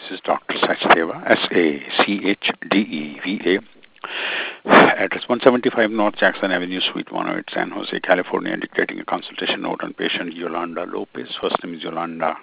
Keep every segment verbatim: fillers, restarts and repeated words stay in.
This is Doctor Sachdeva, S A C H D E V A, address one seventy-five North Jackson Avenue, Suite one oh eight, San Jose, California, dictating a consultation note on patient Yolanda Lopez. First name is Yolanda,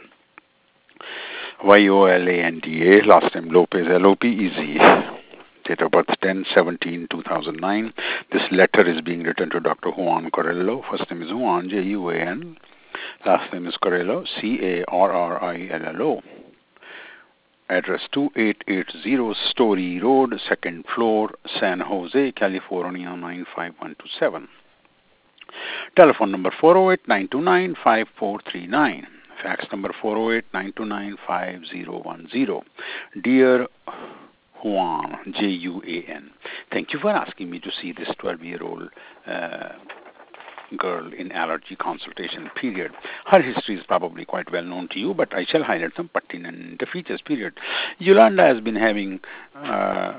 Y O L A N D A, last name Lopez, L O P E Z. Date of birth ten seventeen two thousand nine. This letter is being written to Doctor Juan Corrello. First name is Juan, J U A N. Last name is Corrello, C A R R I L L O. Address two eight eight zero Story Road, second floor, San Jose, California nine five one two seven. Telephone number four oh eight, nine two nine, five four three nine. Fax number four oh eight, nine two nine, five zero one zero. Dear Juan, J U A N, thank you for asking me to see this twelve-year-old uh, girl in allergy consultation period. Her history is probably quite well known to you, but I shall highlight some pertinent features period. Yolanda has been having uh,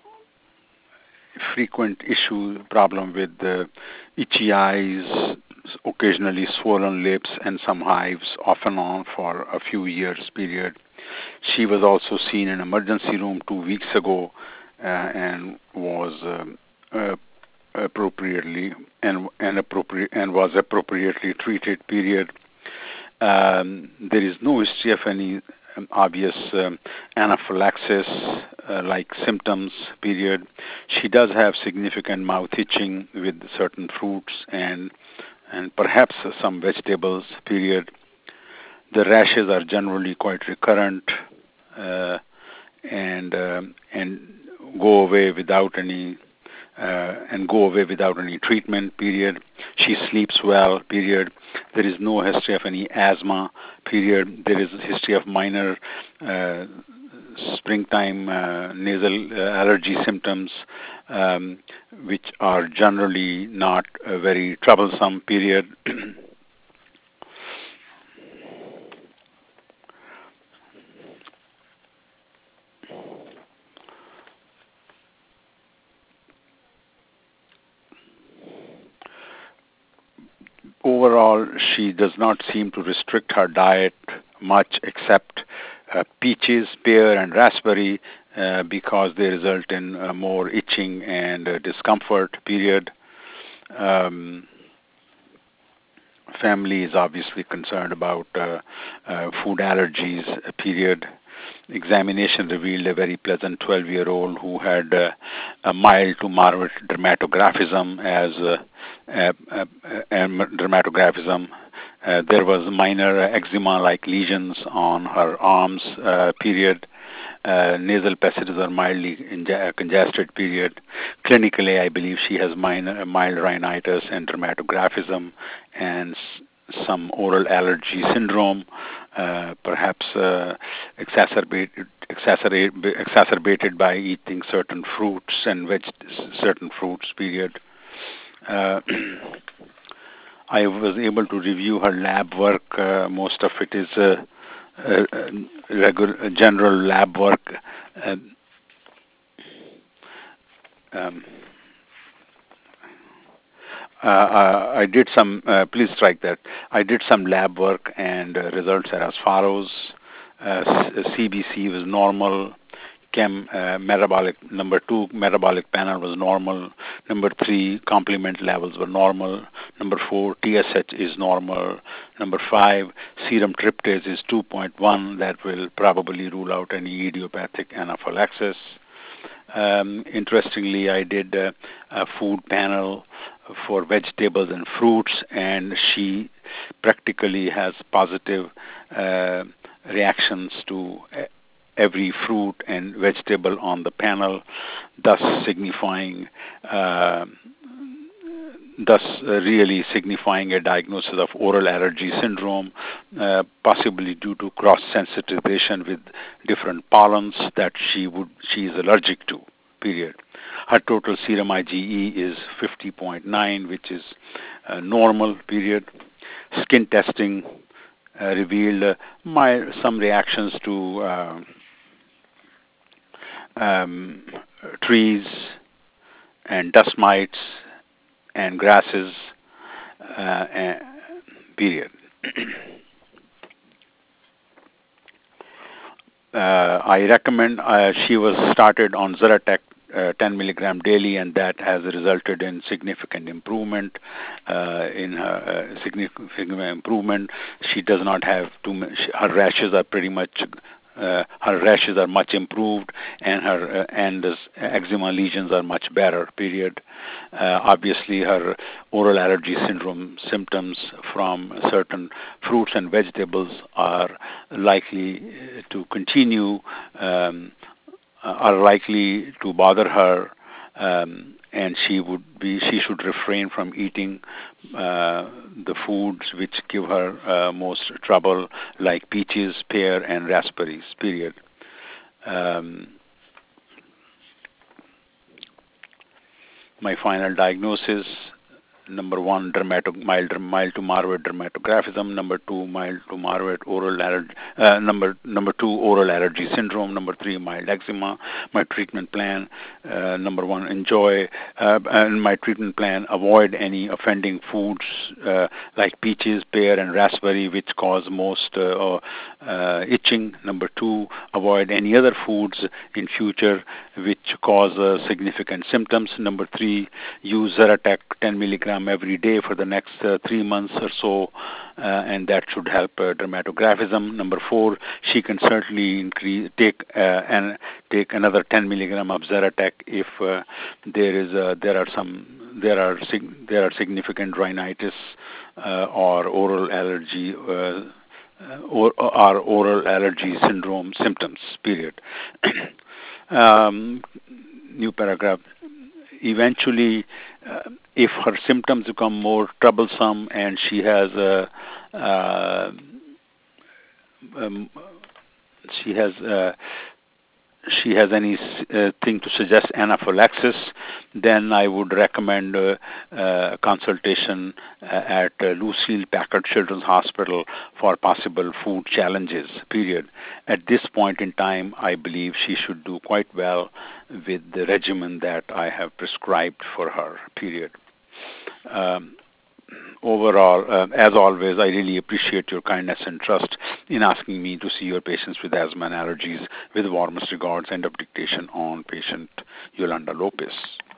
frequent issue, problem with uh, itchy eyes, occasionally swollen lips, and some hives off and on for a few years period. She was also seen in emergency room two weeks ago uh, and was um, uh, appropriately and and appropriate and was appropriately treated period. Um, there is no history of any um, obvious um, anaphylaxis uh, like symptoms period. She does have significant mouth itching with certain fruits and and perhaps some vegetables period. The rashes are generally quite recurrent uh, and um, and go away without any Uh, and go away without any treatment, period. She sleeps well, period. There is no history of any asthma, period. There is a history of minor uh, springtime uh, nasal uh, allergy symptoms, um, which are generally not uh, very troublesome, period. Overall, she does not seem to restrict her diet much except uh, peaches, pear, and raspberry uh, because they result in uh, more itching and uh, discomfort, period. Um, family is obviously concerned about uh, uh, food allergies, uh, period. Examination revealed a very pleasant twelve-year-old who had uh, a mild to moderate dermatographism as uh, uh, uh, uh, dermatographism. Uh, there was minor eczema-like lesions on her arms, uh, period. Uh, nasal passages are mildly inja- congested, period. Clinically, I believe she has minor, mild rhinitis and dermatographism and s- some oral allergy syndrome, uh, perhaps uh, exacerbated, exacerbate, exacerbated by eating certain fruits and veg- certain fruits, period. Uh, I was able to review her lab work. Uh, most of it is uh, uh, regular, general lab work. Uh, um, uh, uh, I did some, uh, please strike that. I did some lab work and uh, results are as follows. Uh, C B C was normal. Chem uh, metabolic number two metabolic panel was normal. Number three complement levels were normal. Number four T S H is normal. Number five serum tryptase is two point one. That will probably rule out any idiopathic anaphylaxis. Um, interestingly, I did uh, a food panel for vegetables and fruits, and she practically has positive uh, reactions to every fruit and vegetable on the panel, thus signifying, uh, thus uh, really signifying a diagnosis of oral allergy syndrome, uh, possibly due to cross-sensitization with different pollens that she would she is allergic to. Period. Her total serum IgE is fifty point nine, which is uh, normal. Period. Skin testing uh, revealed uh, my, some reactions to uh, um, trees and dust mites and grasses, uh, and period. Uh, I recommend uh, she was started on Zyrtec uh, ten milligram daily, and that has resulted in significant improvement. Uh, in her uh, significant improvement, she does not have too much. Her rashes are pretty much. Uh, her rashes are much improved, and her uh, and this eczema lesions are much better. Period. Uh, obviously, her oral allergy syndrome symptoms from certain fruits and vegetables are likely uh, to continue, um, are likely to bother her, um, and she would be she should refrain from eating uh, the foods which give her uh, most trouble, like peaches, pear, and raspberries. Period. Um, my final diagnosis: number one, dermato, mild, mild to moderate dermatographism. Number two, mild to moderate oral allergy. Uh, number number two, oral allergy syndrome. Number three, mild eczema. My treatment plan: uh, number one, enjoy. Uh, and my treatment plan: avoid any offending foods uh, like peaches, pear, and raspberry, which cause most uh, uh, itching. Number two, avoid any other foods in future which cause uh, significant symptoms. Number three, use Zyrtec ten milligram every day for the next uh, three months or so, uh, and that should help uh, dermatographism. Number four, she can certainly increase take uh, and take another ten milligram of Zyrtec if uh, there is uh, there are some there are sig- there are significant rhinitis uh, or oral allergy. Uh, or, or oral allergy syndrome symptoms. Period. um, New paragraph. Eventually, uh, if her symptoms become more troublesome and she has a uh, um, she has uh, she has any uh, thing to suggest anaphylaxis, then I would recommend uh, uh, consultation uh, at uh, Lucille Packard Children's Hospital for possible food challenges. Period. At this point in time, I believe she should do quite well with the regimen that I have prescribed for her. Period. Um, Overall, uh, as always, I really appreciate your kindness and trust in asking me to see your patients with asthma and allergies. With warmest regards, end of dictation on patient Yolanda Lopez.